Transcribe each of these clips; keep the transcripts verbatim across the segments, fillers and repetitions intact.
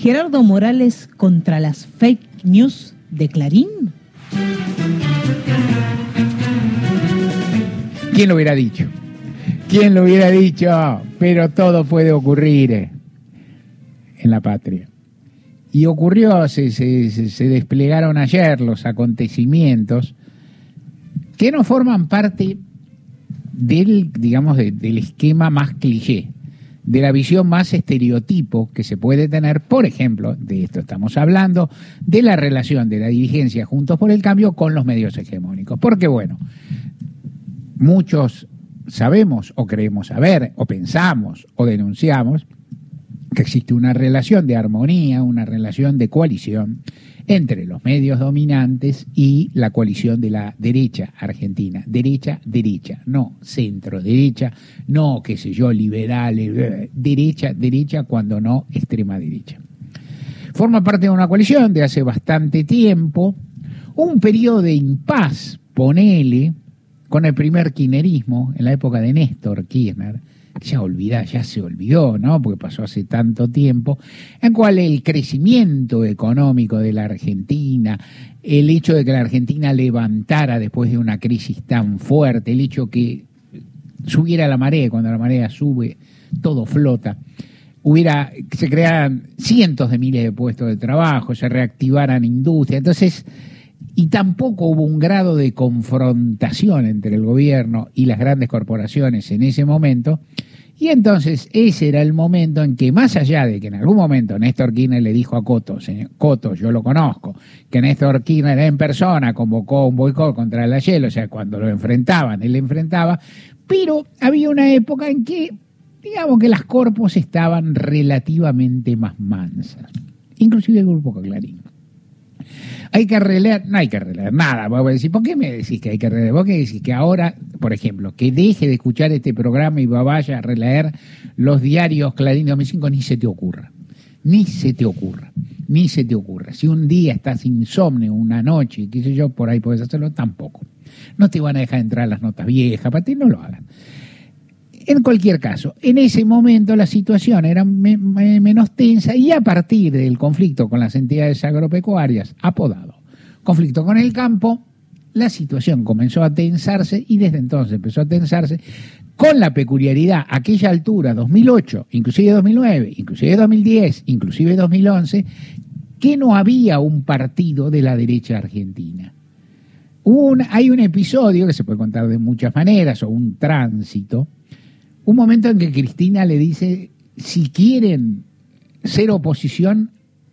Gerardo Morales contra las fake news de Clarín. ¿Quién lo hubiera dicho? ¿Quién lo hubiera dicho? Pero todo puede ocurrir en la patria. Y ocurrió, se, se, se desplegaron ayer los acontecimientos que no forman parte del, digamos, de, del esquema más cliché, de la visión más estereotipo que se puede tener, por ejemplo, de esto estamos hablando, de la relación de la dirigencia Juntos por el Cambio con los medios hegemónicos. Porque, bueno, muchos sabemos o creemos saber o pensamos o denunciamos que existe una relación de armonía, una relación de coalición entre los medios dominantes y la coalición de la derecha argentina. Derecha, derecha, no centro derecha, no, qué sé yo, liberales, derecha, derecha, cuando no extrema derecha. Forma parte de una coalición de hace bastante tiempo, un periodo de impas, ponele, con el primer kirchnerismo, en la época de Néstor Kirchner, ya olvidá, ya se olvidó, ¿no? Porque pasó hace tanto tiempo, en cual el crecimiento económico de la Argentina, el hecho de que la Argentina levantara después de una crisis tan fuerte, el hecho que subiera la marea, cuando la marea sube, todo flota, hubiera, se crearan cientos de miles de puestos de trabajo, se reactivaran industrias, entonces, y tampoco hubo un grado de confrontación entre el gobierno y las grandes corporaciones en ese momento. Y entonces ese era el momento en que, más allá de que en algún momento Néstor Kirchner le dijo a Coto, señor Coto, yo lo conozco, que Néstor Kirchner en persona convocó un boicot contra la Shell, o sea, cuando lo enfrentaban, él le enfrentaba, pero había una época en que, digamos que las corpos estaban relativamente más mansas, inclusive el Grupo Clarín. Hay que releer, no hay que releer nada. Vos decís, ¿por qué me decís que hay que releer? Vos que decís que ahora, por ejemplo, que deje de escuchar este programa y vaya a releer los diarios Clarín dos mil cinco, ni se te ocurra. Ni se te ocurra. Ni se te ocurra. Si un día estás insomnio, una noche, qué sé yo, por ahí podés hacerlo, tampoco. No te van a dejar entrar las notas viejas, para ti no lo hagan. En cualquier caso, en ese momento la situación era me, me, menos tensa y a partir del conflicto con las entidades agropecuarias, apodado conflicto con el campo, la situación comenzó a tensarse y desde entonces empezó a tensarse con la peculiaridad, aquella altura, dos mil ocho, inclusive dos mil nueve, inclusive dos mil diez, inclusive dos mil once, que no había un partido de la derecha argentina. Un, hay un episodio que se puede contar de muchas maneras, o un tránsito, un momento en que Cristina le dice, si quieren ser oposición,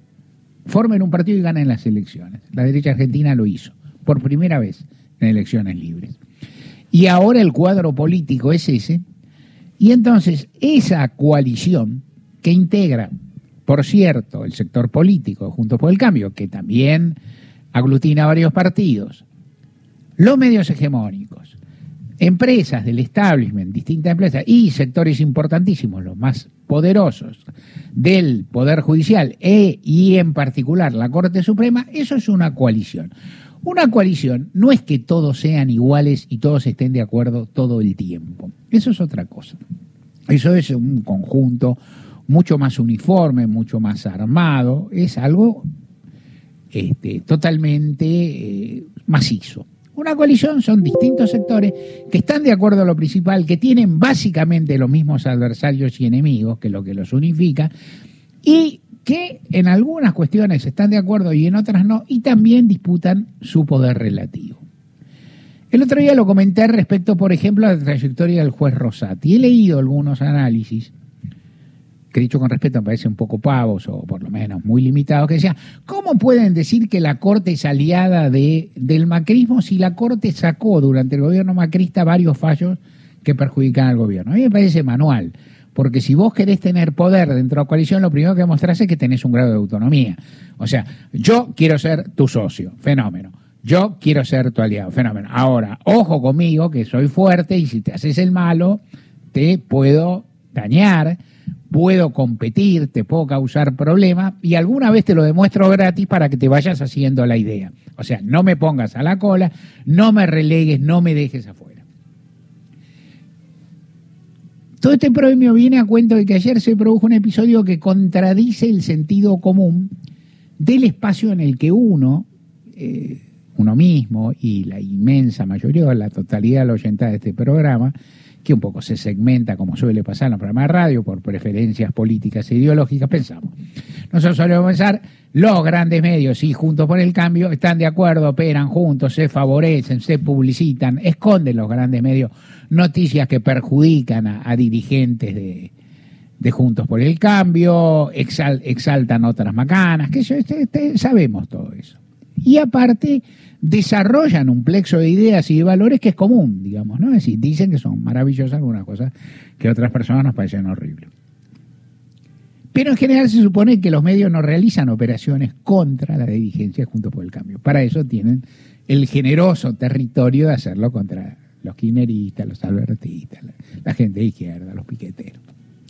formen un partido y ganen las elecciones. La derecha argentina lo hizo, por primera vez en elecciones libres. Y ahora el cuadro político es ese, y entonces esa coalición que integra, por cierto, el sector político Juntos por el Cambio, que también aglutina varios partidos, los medios hegemónicos, empresas del establishment, distintas empresas y sectores importantísimos, los más poderosos del Poder Judicial e, y en particular la Corte Suprema, eso es una coalición. Una coalición no es que todos sean iguales y todos estén de acuerdo todo el tiempo. Eso es otra cosa. Eso es un conjunto mucho más uniforme, mucho más armado, es algo este, totalmente eh, macizo. Una coalición son distintos sectores que están de acuerdo a lo principal, que tienen básicamente los mismos adversarios y enemigos, que es lo que los unifica, y que en algunas cuestiones están de acuerdo y en otras no, y también disputan su poder relativo. El otro día lo comenté respecto, por ejemplo, a la trayectoria del juez Rosati. He leído algunos análisis que dicho con respeto me parece un poco pavos o por lo menos muy limitados, que decían, ¿cómo pueden decir que la Corte es aliada de, del macrismo si la Corte sacó durante el gobierno macrista varios fallos que perjudican al gobierno? A mí me parece manual, porque si vos querés tener poder dentro de la coalición, lo primero que mostrás es que tenés un grado de autonomía. O sea, yo quiero ser tu socio, fenómeno. Yo quiero ser tu aliado, fenómeno. Ahora, ojo conmigo, que soy fuerte y si te haces el malo, te puedo dañar, puedo competir, te puedo causar problemas y alguna vez te lo demuestro gratis para que te vayas haciendo la idea. O sea, no me pongas a la cola, no me relegues, no me dejes afuera. Todo este premio viene a cuento de que ayer se produjo un episodio que contradice el sentido común del espacio en el que uno, eh, uno mismo y la inmensa mayoría, la totalidad de la oyentada de este programa, que un poco se segmenta, como suele pasar en los programas de radio, por preferencias políticas e ideológicas, pensamos. Nosotros solemos pensar, los grandes medios y Juntos por el Cambio están de acuerdo, operan juntos, se favorecen, se publicitan, esconden los grandes medios noticias que perjudican a, a dirigentes de, de Juntos por el Cambio, exal, exaltan otras macanas, que eso, este, este, sabemos todo eso. Y aparte desarrollan un plexo de ideas y de valores que es común, digamos, ¿no? Es decir, dicen que son maravillosas algunas cosas que a otras personas nos parecen horribles. Pero en general se supone que los medios no realizan operaciones contra la dirigencia de Juntos por el Cambio. Para eso tienen el generoso territorio de hacerlo contra los kirchneristas, los albertistas, la, la gente de izquierda, los piqueteros.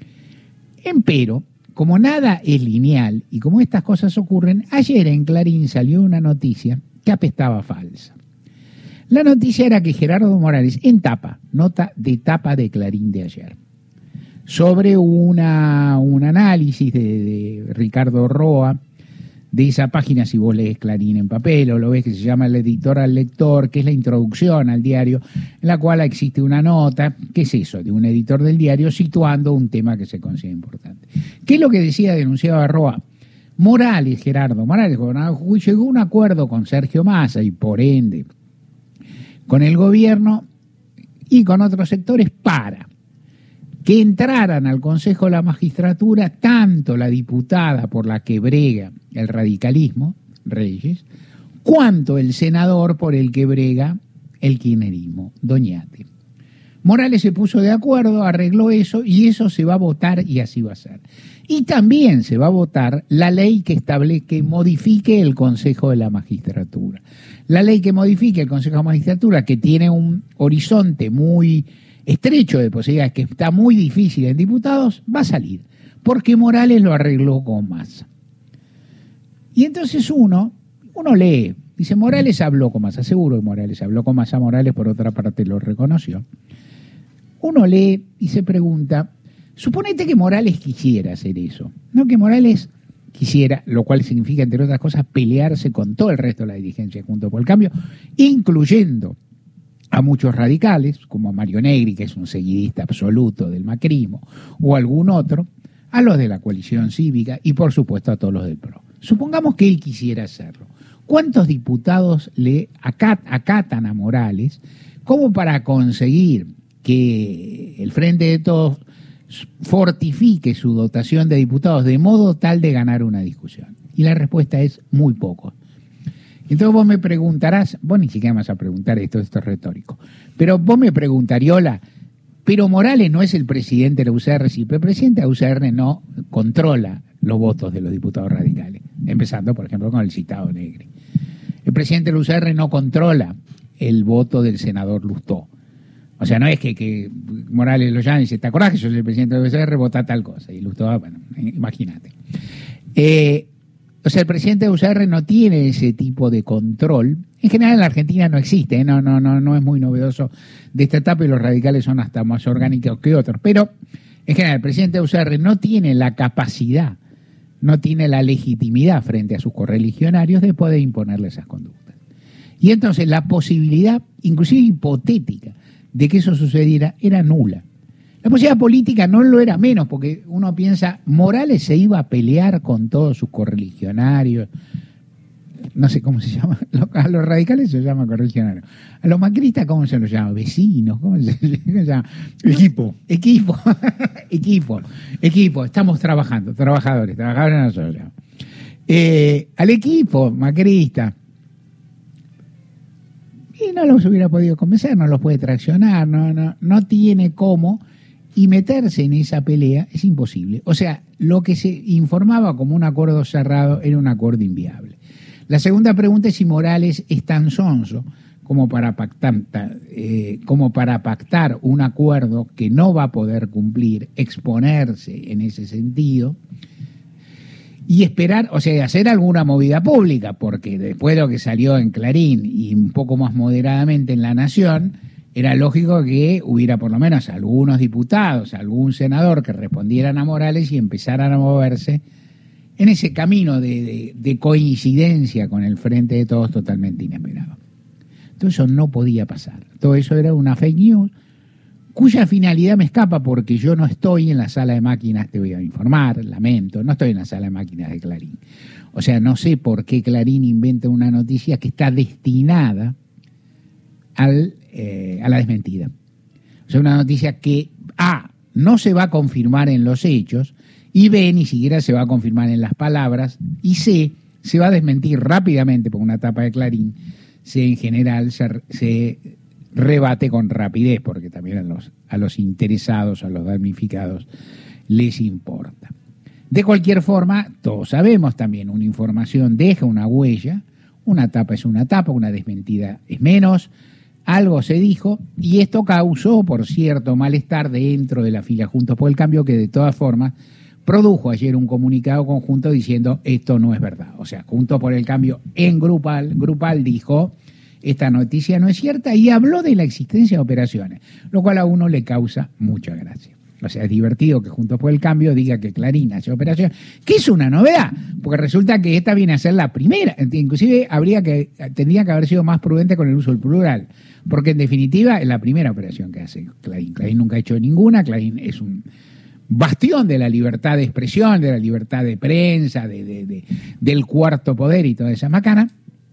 Empero, como nada es lineal y como estas cosas ocurren, ayer en Clarín salió una noticia que apestaba falsa. La noticia era que Gerardo Morales, en tapa, nota de tapa de Clarín de ayer, sobre una, un análisis de, de Ricardo Roa, de esa página, si vos lees Clarín en papel o lo ves, que se llama El editor al lector, que es la introducción al diario, en la cual existe una nota, ¿qué es eso?, de un editor del diario situando un tema que se considera importante. ¿Qué es lo que decía, denunciaba Roa? Morales, Gerardo Morales, llegó a un acuerdo con Sergio Massa y por ende con el gobierno y con otros sectores para que entraran al Consejo de la Magistratura tanto la diputada por la que brega el radicalismo, Reyes, cuanto el senador por el que brega el kirchnerismo, Doñate. Morales se puso de acuerdo, arregló eso y eso se va a votar y así va a ser. Y también se va a votar la ley que establece, que modifique el Consejo de la Magistratura. La ley que modifique el Consejo de la Magistratura, que tiene un horizonte muy estrecho de posibilidades, que está muy difícil en diputados, va a salir, porque Morales lo arregló con Massa. Y entonces uno, uno lee, dice, Morales habló con Massa, seguro que Morales habló con Massa, Morales por otra parte lo reconoció. Uno lee y se pregunta, suponete que Morales quisiera hacer eso, no que Morales quisiera, lo cual significa, entre otras cosas, pelearse con todo el resto de la dirigencia Juntos por el Cambio, incluyendo a muchos radicales, como Mario Negri, que es un seguidista absoluto del macrismo, o algún otro, a los de la coalición cívica y, por supuesto, a todos los del P R O. Supongamos que él quisiera hacerlo. ¿Cuántos diputados le acat- acatan a Morales como para conseguir que el Frente de Todos fortifique su dotación de diputados de modo tal de ganar una discusión? Y la respuesta es muy poco. Entonces vos me preguntarás, vos ni siquiera me vas a preguntar esto, esto es retórico, pero vos me preguntarías, hola, pero Morales no es el presidente de la U C R, sí, pero el presidente de la U C R no controla los votos de los diputados radicales, empezando, por ejemplo, con el citado Negri. El presidente de la U C R no controla el voto del senador Lustó. O sea, no es que, que Morales lo llame y dice, ¿te acordás que yo soy el presidente de la U C R? Vota tal cosa. Y Lustó, bueno, imagínate. Eh, o sea, el presidente de U C R no tiene ese tipo de control. En general en la Argentina no existe, ¿eh? no, no, no, no es muy novedoso de esta etapa y los radicales son hasta más orgánicos que otros. Pero en general el presidente de U C R no tiene la capacidad, no tiene la legitimidad frente a sus correligionarios de poder imponerle esas conductas. Y entonces la posibilidad, inclusive hipotética, de que eso sucediera era nula. La posibilidad política no lo era menos, porque uno piensa, Morales se iba a pelear con todos sus correligionarios, no sé cómo se llama, a los radicales se llama correligionarios, a los macristas, ¿cómo se los llama? Vecinos, ¿cómo se, cómo se llama? Equipo, equipo, equipo, equipo, estamos trabajando, trabajadores, trabajadores nosotros. Eh, al equipo macrista, y no los hubiera podido convencer, no los puede traccionar, no, no, no tiene cómo, y meterse en esa pelea es imposible. O sea, lo que se informaba como un acuerdo cerrado era un acuerdo inviable. La segunda pregunta es si Morales es tan sonso como para pactar, eh, como para pactar un acuerdo que no va a poder cumplir, exponerse en ese sentido, y esperar, o sea, hacer alguna movida pública, porque después de lo que salió en Clarín y un poco más moderadamente en La Nación, era lógico que hubiera por lo menos algunos diputados, algún senador que respondieran a Morales y empezaran a moverse en ese camino de, de, de coincidencia con el Frente de Todos totalmente inesperado. Todo eso no podía pasar. Todo eso era una fake news cuya finalidad me escapa porque yo no estoy en la sala de máquinas, te voy a informar, lamento, no estoy en la sala de máquinas de Clarín. O sea, no sé por qué Clarín inventa una noticia que está destinada al, eh, a la desmentida. O sea, una noticia que A, no se va a confirmar en los hechos, y B, ni siquiera se va a confirmar en las palabras, y C, se va a desmentir rápidamente por una tapa de Clarín. C, en general, se, se rebate con rapidez, porque también a los, a los interesados, a los damnificados, les importa. De cualquier forma, todos sabemos también, una información deja una huella, una tapa es una tapa, una desmentida es menos, algo se dijo, y esto causó, por cierto, malestar dentro de la fila Juntos por el Cambio, que de todas formas produjo ayer un comunicado conjunto diciendo esto no es verdad. O sea, Juntos por el Cambio en Grupal, Grupal dijo esta noticia no es cierta y habló de la existencia de operaciones, lo cual a uno le causa mucha gracia. O sea, es divertido que Juntos por el Cambio diga que Clarín hace operaciones, que es una novedad, porque resulta que esta viene a ser la primera. Inclusive habría que, tendría que haber sido más prudente con el uso del plural, porque en definitiva es la primera operación que hace Clarín. Clarín nunca ha hecho ninguna, Clarín es un bastión de la libertad de expresión, de la libertad de prensa, de, de, de, del cuarto poder y toda esa macana,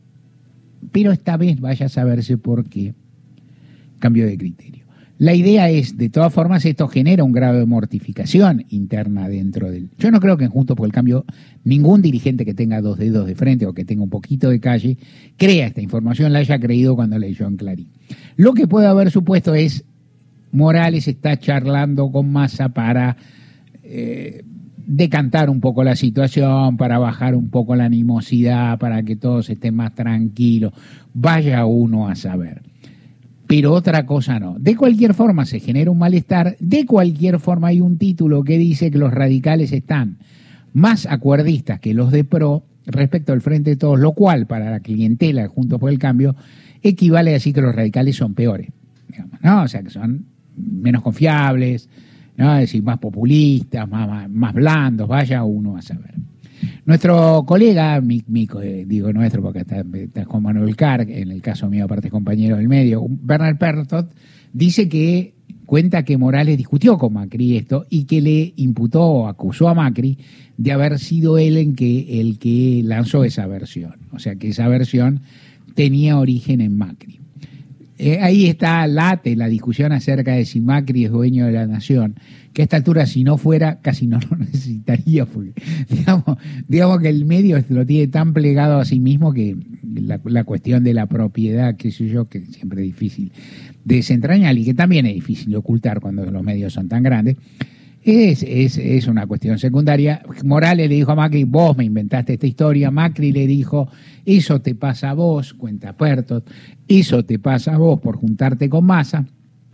pero esta vez vaya a saberse por qué cambio de criterio. La idea es, de todas formas, esto genera un grado de mortificación interna dentro del... Yo no creo que en Juntos por el Cambio ningún dirigente que tenga dos dedos de frente o que tenga un poquito de calle crea esta información, la haya creído cuando leyó en Clarín. Lo que puede haber supuesto es Morales está charlando con Massa para eh, decantar un poco la situación, para bajar un poco la animosidad, para que todos estén más tranquilos. Vaya uno a saber. Pero otra cosa no. De cualquier forma se genera un malestar, de cualquier forma hay un título que dice que los radicales están más acuerdistas que los de PRO respecto al Frente de Todos, lo cual para la clientela de Juntos por el Cambio equivale a decir que los radicales son peores, digamos, ¿no? O sea, que son menos confiables, ¿no? Es decir, más populistas, más, más, más blandos, vaya uno a saber. Nuestro colega, mi, mi, digo nuestro porque está, está Juan Manuel Carg, en el caso mío aparte compañero del medio, Bernard Pertot, dice que cuenta que Morales discutió con Macri esto y que le imputó o acusó a Macri de haber sido él en que, el que lanzó esa versión. O sea que esa versión tenía origen en Macri. Eh, ahí está late la discusión acerca de si Macri es dueño de la nación, que a esta altura si no fuera casi no lo necesitaría, porque digamos, digamos que el medio lo tiene tan plegado a sí mismo que la, la cuestión de la propiedad, qué sé yo, que siempre es difícil desentrañar y que también es difícil de ocultar cuando los medios son tan grandes, es, es, es una cuestión secundaria. Morales le dijo a Macri, vos me inventaste esta historia. Macri le dijo, eso te pasa a vos, cuenta Pertot, eso te pasa a vos por juntarte con Massa.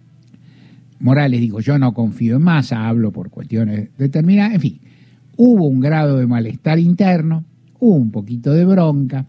Morales dijo, yo no confío en Massa, hablo por cuestiones determinadas. En fin, hubo un grado de malestar interno, hubo un poquito de bronca.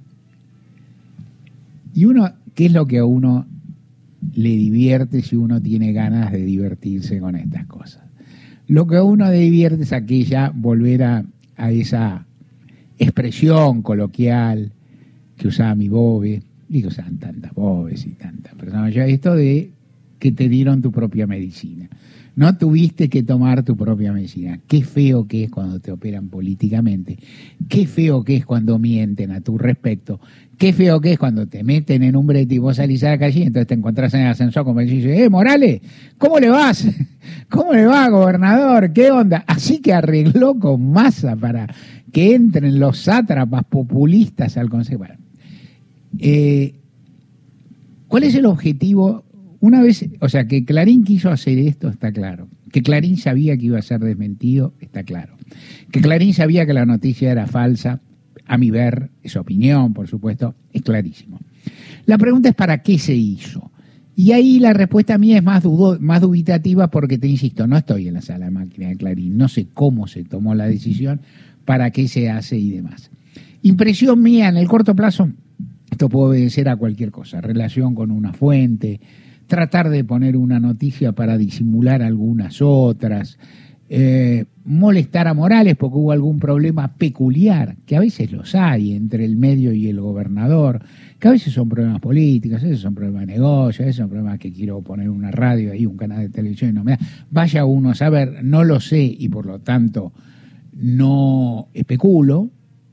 Y uno, ¿qué es lo que a uno le divierte si uno tiene ganas de divertirse con estas cosas? Lo que a uno le divierte es aquella, volver a, a esa expresión coloquial que usaba mi bobe, y que usaban tantas bobes y tantas personas, ya esto de que te dieron tu propia medicina. No tuviste que tomar tu propia medicina. Qué feo que es cuando te operan políticamente. Qué feo que es cuando mienten a tu respecto. Qué feo que es cuando te meten en un brete y vos salís a la calle y entonces te encontrás en el ascensor como y dices, eh, Morales, ¿cómo le vas? ¿Cómo le va, gobernador? ¿Qué onda? Así que arregló con Massa para que entren los sátrapas populistas al Consejo. Bueno, eh, ¿cuál es el objetivo? Una vez, o sea, que Clarín quiso hacer esto, está claro. Que Clarín sabía que iba a ser desmentido, está claro. Que Clarín sabía que la noticia era falsa, a mi ver, es opinión, por supuesto, es clarísimo. La pregunta es ¿para qué se hizo? Y ahí la respuesta mía es más, dudo, más dubitativa porque, te insisto, no estoy en la sala de máquina de Clarín, no sé cómo se tomó la decisión, para qué se hace y demás. Impresión mía, en el corto plazo, esto puede obedecer a cualquier cosa, relación con una fuente, tratar de poner una noticia para disimular algunas otras, eh, molestar a Morales porque hubo algún problema peculiar, que a veces los hay entre el medio y el gobernador, que a veces son problemas políticos, a veces son problemas de negocio, a veces son problemas que quiero poner una radio ahí, un canal de televisión y no me da. Vaya uno a saber, no lo sé y por lo tanto no especulo.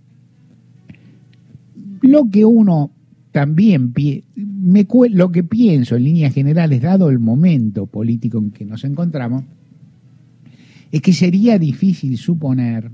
Lo que uno también, me, lo que pienso en líneas generales, dado el momento político en que nos encontramos, es que sería difícil suponer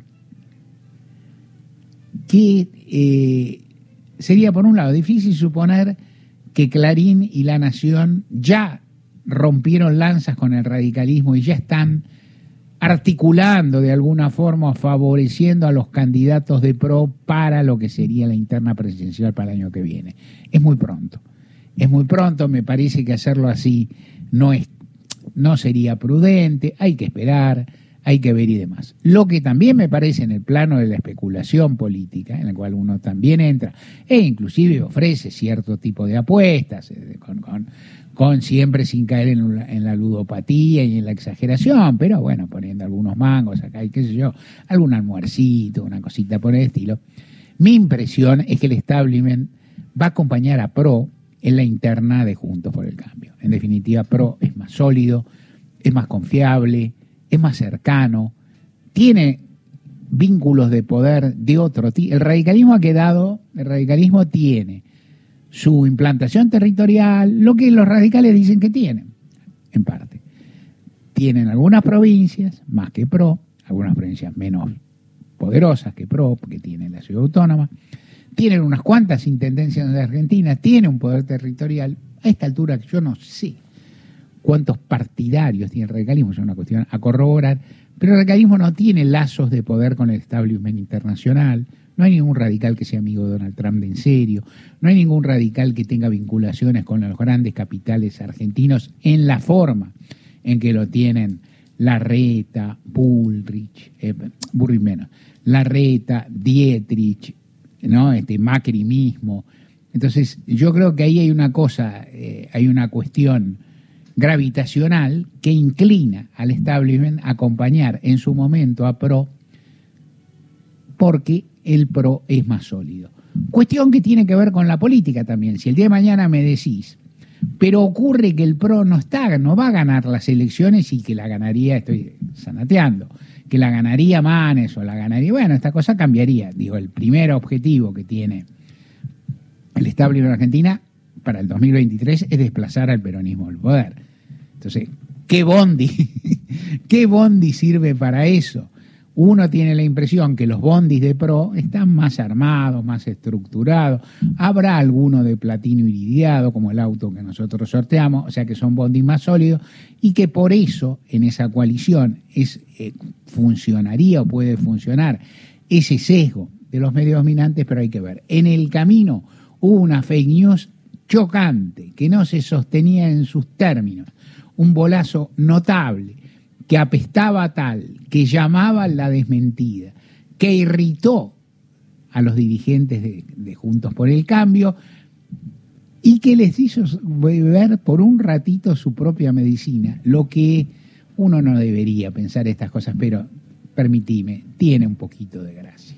que, eh, sería por un lado difícil suponer que Clarín y La Nación ya rompieron lanzas con el radicalismo y ya están articulando de alguna forma, favoreciendo a los candidatos de PRO para lo que sería la interna presidencial para el año que viene. Es muy pronto, es muy pronto, me parece que hacerlo así no, es, no sería prudente, hay que esperar, hay que ver y demás. Lo que también me parece en el plano de la especulación política, en el cual uno también entra, e inclusive ofrece cierto tipo de apuestas, con, con, con siempre sin caer en, en la ludopatía y en la exageración, pero bueno, poniendo algunos mangos acá y qué sé yo, algún almuercito, una cosita por el estilo. Mi impresión es que el establishment va a acompañar a PRO en la interna de Juntos por el Cambio. En definitiva, PRO es más sólido, es más confiable, es más cercano, tiene vínculos de poder de otro tipo. El radicalismo ha quedado, el radicalismo tiene su implantación territorial, lo que los radicales dicen que tienen, en parte. Tienen algunas provincias, más que PRO, algunas provincias menos poderosas que PRO, porque tienen la ciudad autónoma, tienen unas cuantas intendencias de Argentina, tiene un poder territorial. A esta altura yo no sé cuántos partidarios tiene el radicalismo, es una cuestión a corroborar, pero el radicalismo no tiene lazos de poder con el establishment internacional, no hay ningún radical que sea amigo de Donald Trump de en serio, no hay ningún radical que tenga vinculaciones con los grandes capitales argentinos en la forma en que lo tienen Larreta, Bullrich, eh, Bullrich menos, Larreta, Dietrich, ¿no? Este Macri mismo. Entonces yo creo que ahí hay una cosa, eh, hay una cuestión gravitacional que inclina al establishment a acompañar en su momento a PRO porque el PRO es más sólido. Cuestión que tiene que ver con la política también. Si el día de mañana me decís, pero ocurre que el PRO no está, no va a ganar las elecciones y que la ganaría, estoy zanateando, que la ganaría Manes o la ganaría, bueno, esta cosa cambiaría. Digo, el primer objetivo que tiene el establishment de Argentina para el dos mil veintitrés es desplazar al peronismo del poder. Entonces, ¿qué bondi? ¿Qué bondi sirve para eso? Uno tiene la impresión que los bondis de PRO están más armados, más estructurados. Habrá alguno de platino iridiado, como el auto que nosotros sorteamos, o sea que son bondis más sólidos, y que por eso en esa coalición es, eh, funcionaría o puede funcionar ese sesgo de los medios dominantes, pero hay que ver. En el camino hubo una fake news chocante, que no se sostenía en sus términos, un bolazo notable, que apestaba tal, que llamaba a la desmentida, que irritó a los dirigentes de, de Juntos por el Cambio y que les hizo beber por un ratito su propia medicina, lo que uno no debería pensar estas cosas, pero permitime, tiene un poquito de gracia.